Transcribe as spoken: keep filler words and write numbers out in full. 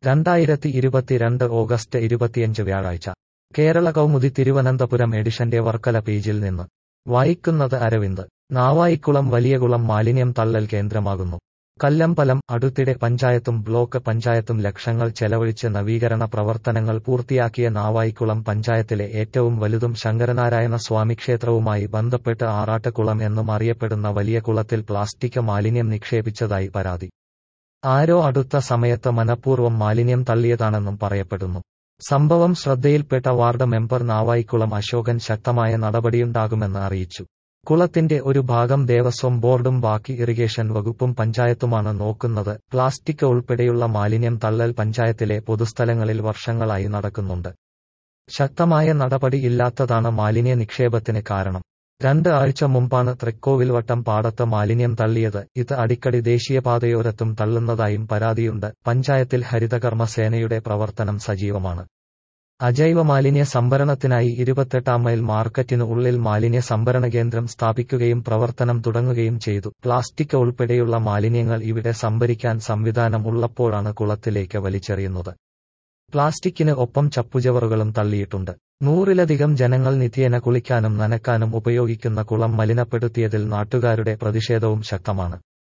രണ്ടായിരത്തി ഇരുപത്തിരണ്ട് ഓഗസ്റ്റ് ഇരുപത്തിയഞ്ച് വ്യാഴാഴ്ച കേരള കൗമുദി തിരുവനന്തപുരം എഡിഷന്റെ വർക്കല പേജിൽ നിന്ന് വായിക്കുന്നത് അരവിന്ദ്. നാവായിക്കുളം വലിയകുളം മാലിന്യം തള്ളൽ കേന്ദ്രമാകുന്നു. കല്ലമ്പലം. അടുത്തിടെ പഞ്ചായത്തും ബ്ലോക്ക് പഞ്ചായത്തും ലക്ഷങ്ങൾ ചെലവഴിച്ച് നവീകരണ പ്രവർത്തനങ്ങൾ പൂർത്തിയാക്കിയ നാവായിക്കുളം പഞ്ചായത്തിലെ ഏറ്റവും വലുതും ശങ്കരനാരായണ സ്വാമി ക്ഷേത്രവുമായി ബന്ധപ്പെട്ട് ആറാട്ടുകുളം എന്നും അറിയപ്പെടുന്ന വലിയ കുളത്തിൽ പ്ലാസ്റ്റിക് മാലിന്യം നിക്ഷേപിച്ചതായി പരാതി. ആരോ അടുത്ത സമയത്ത് മനഃപൂർവ്വം മാലിന്യം തള്ളിയതാണെന്നും പറയപ്പെടുന്നു. സംഭവം ശ്രദ്ധയിൽപ്പെട്ട വാർഡ് മെമ്പർ നാവായിക്കുളം അശോകൻ ശക്തമായ നടപടിയുണ്ടാകുമെന്ന് അറിയിച്ചു. കുളത്തിന്റെ ഒരു ഭാഗം ദേവസ്വം ബോർഡും ബാക്കി ഇറിഗേഷൻ വകുപ്പും പഞ്ചായത്തുമാണ് നോക്കുന്നത്. പ്ലാസ്റ്റിക് ഉൾപ്പെടെയുള്ള മാലിന്യം തള്ളൽ പഞ്ചായത്തിലെ പൊതുസ്ഥലങ്ങളിൽ വർഷങ്ങളായി നടക്കുന്നുണ്ട്. ശക്തമായ നടപടി ഇല്ലാത്തതാണ് മാലിന്യ നിക്ഷേപത്തിന് കാരണം. രണ്ട് ആഴ്ച മുമ്പാണ് തൃക്കോവിൽവട്ടം പാടത്ത് മാലിന്യം തള്ളിയത്. ഇത് അടിക്കടി ദേശീയപാതയോരത്തും തള്ളുന്നതായും പരാതിയുണ്ട്. പഞ്ചായത്തിൽ ഹരിതകർമ്മ സേനയുടെ പ്രവർത്തനം സജീവമാണ്. അജൈവ മാലിന്യ സംഭരണത്തിനായി ഇരുപത്തെട്ടാം മൈൽ മാർക്കറ്റിന് ഉള്ളിൽ മാലിന്യ സംഭരണ കേന്ദ്രം സ്ഥാപിക്കുകയും പ്രവർത്തനം തുടങ്ങുകയും ചെയ്തു. പ്ലാസ്റ്റിക് ഉൾപ്പെടെയുള്ള മാലിന്യങ്ങൾ ഇവിടെ സംഭരിക്കാൻ സംവിധാനം ഉള്ളപ്പോഴാണ് കുളത്തിലേക്ക് വലിച്ചെറിയുന്നത്. പ്ലാസ്റ്റിക്കിന് ഒപ്പം ചപ്പുചവറുകളും തള്ളിയിട്ടുണ്ട്. നൂറിലധികം ജനങ്ങൾ നിത്യേന കുളിക്കാനും നനക്കാനും ഉപയോഗിക്കുന്ന കുളം മലിനപ്പെടുത്തിയതിൽ നാട്ടുകാരുടെ പ്രതിഷേധവും ശക്തമാണ്.